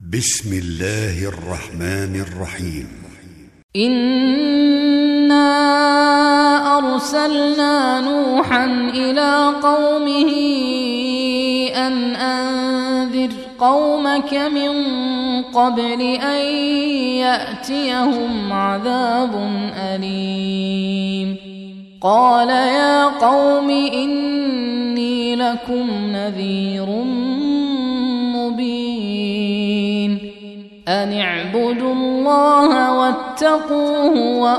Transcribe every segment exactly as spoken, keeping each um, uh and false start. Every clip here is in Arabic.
بسم الله الرحمن الرحيم. إنا أرسلنا نوحا إلى قومه أن أنذر قومك من قبل أن يأتيهم عذاب أليم. قال يا قوم إني لكم نذير مبين أن اعبدوا الله واتقوه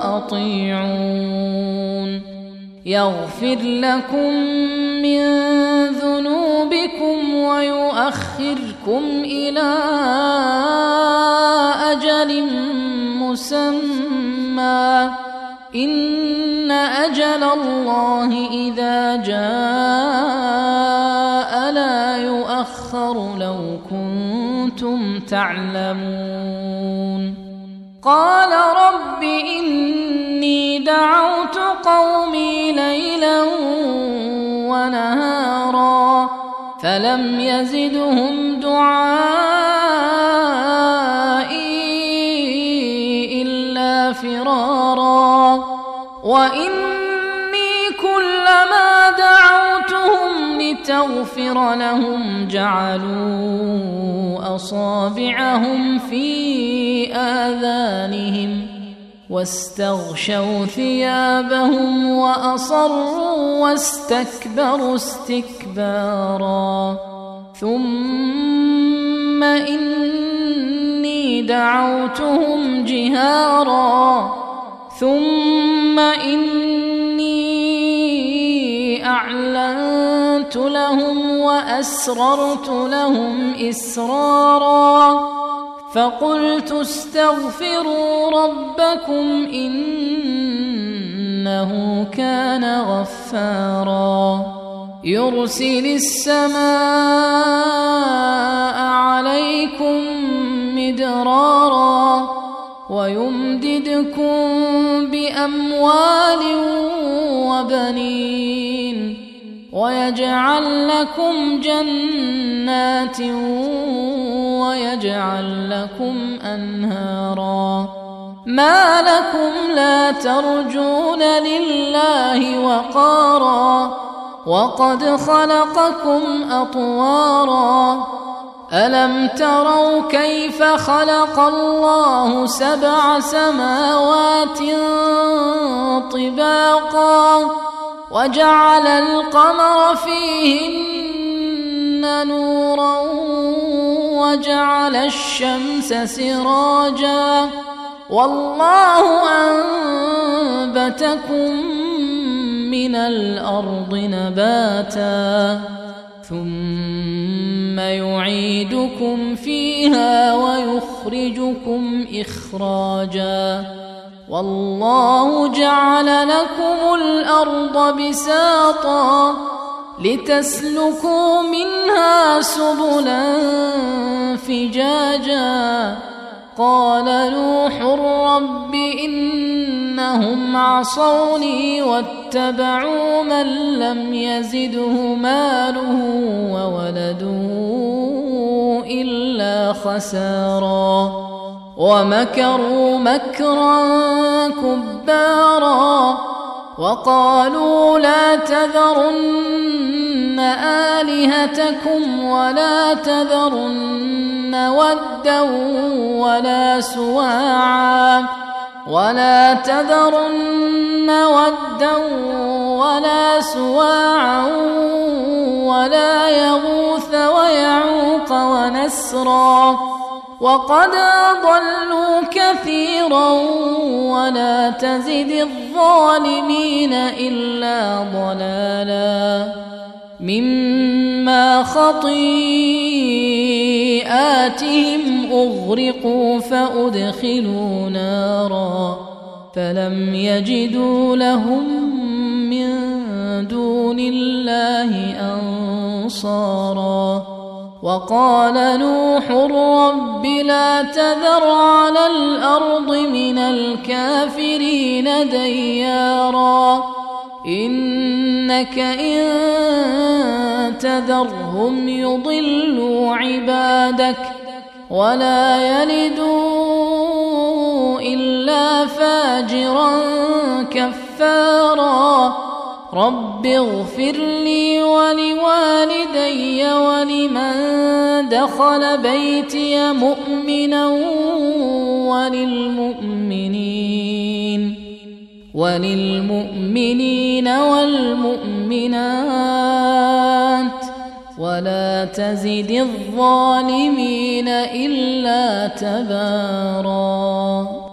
وأطيعون يغفر لكم من ذنوبكم ويؤخركم إلى أجل مسمى إن أجل الله إذا جاء لا يؤخر لو كنتم تعلمون. قال رب إني دعوت قومي ليلا ونهارا فلم يزدهم دعائي إلا فرارا وإني كلما دعوتهم لتغفر لهم جعلوا أصابعهم في آذانهم واستغشوا ثيابهم وأصروا واستكبروا استكبارا ثم إني دعوتهم جهارا ثم إني أعلنت لهم وأسررت لهم إسرارا فقلت استغفروا ربكم إنه كان غفارا يرسل السماء عليكم مدرارا ويمددكم بأموال وبنين ويجعل لكم جنات ويجعل لكم أنهارا ما لكم لا ترجون لله وقارا وقد خلقكم أطوارا ألم تروا كيف خلق الله سبع سماوات طباقا وجعل القمر فيهن نورا وجعل الشمس سراجا والله أنبتكم من الأرض نباتا ثم يعيدكم فيها ويخرجكم إخراجا والله جعل لكم الأرض بساطا لتسلكوا منها سبلا فجاجا قال نوح رب إنهم عصوني واتبعوا من لم يزده ماله وولده إلا خسارا ومكروا مكرا كبارا وقالوا لا تذرن آلهتكم ولا تذرن ودا ولا سواعا ولا تذرن ودا ولا سواعا ولا يغوث ويعوق ونسرا وقد أضلوا كثيرا ولا تزد الظالمين إلا ضلالا مما خطيئاتهم أغرقوا فأدخلوا نارا فلم يجدوا لهم من دون الله أنصارا وقال نوح رب لا تذر على الأرض من الكافرين ديارا إنك إن تذرهم يضلوا عبادك ولا يلدوا إلا فاجرا كفارا رب اغفر لي ولوالدي ولمن دخل بيتي مؤمنا وللمؤمنين وللمؤمنين والمؤمنات ولا تزد الظالمين إلا تباراً.